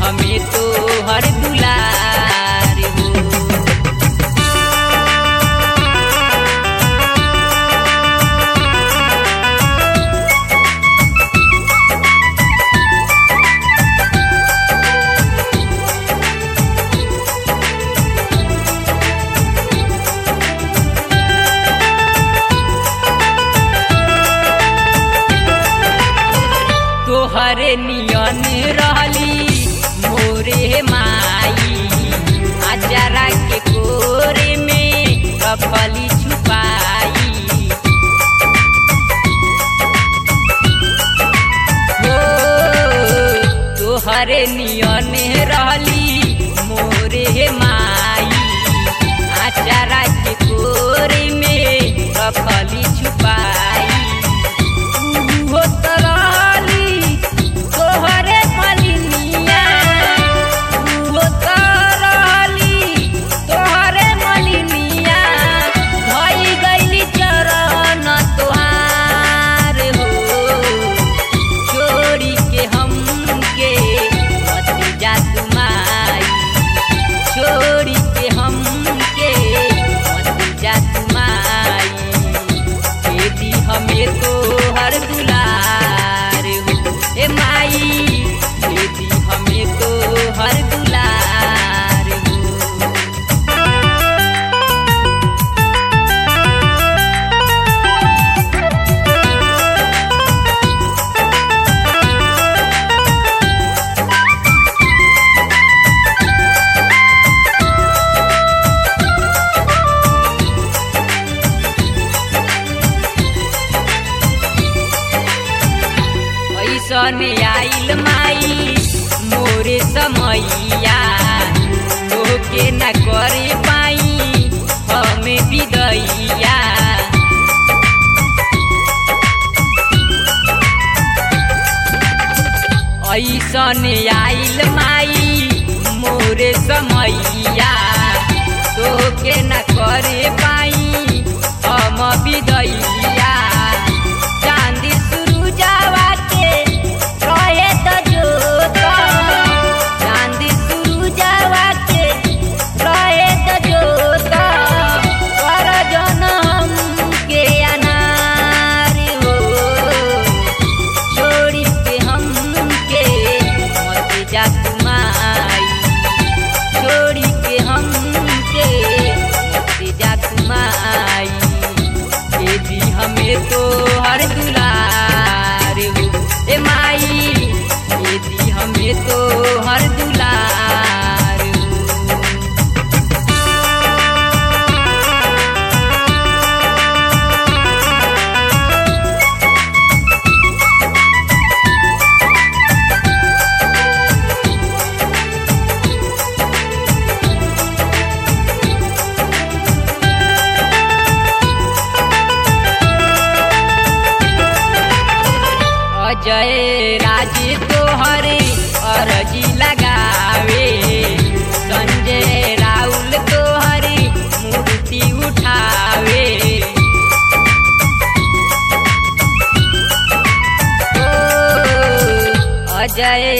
हमें तो हर दुलार हो। तोहरे नियन रहली मोरे माई, अचारा के कोरे में कफली छुपाई हो। तोहरे नियन रहली मोरे माई, अचारा के कोरे में कफली छुपाई हो। तोहरे मलिनिया हो तरली, तोहरे मलिनिया भई गईली चरण तोहार हो। छोड़ी के हमके मत जा तुमाई, छोड़ी के हमके मत जा तुमाई। बेटी हमें तो हर दुलार हो ए माई, बेटी हमें तो हर दुलार हो। ऐसन आइल माई मोरे समैया, तोके न करे पाई हमें विदैया। ऐसन आइल माई मोरे समैया, तोके न करे पाई हम विदैया। चांदी सुरुजावा के रहे त जोत, चांदी सुरुजावा के रहे त जोत। कर जनम के अनार हो, छोड़ी के हमके मत जा तुमाई, छोड़ी के हमके मत जा तुमाई। बेटी हमें तो हर दुलार हो ए माई, बेटी हमें तो हर दुलार हो। अजय राज तोहरे अर्जी लगावे, संजय राहुल तोहरे मूर्ति उठावे ओ। अजय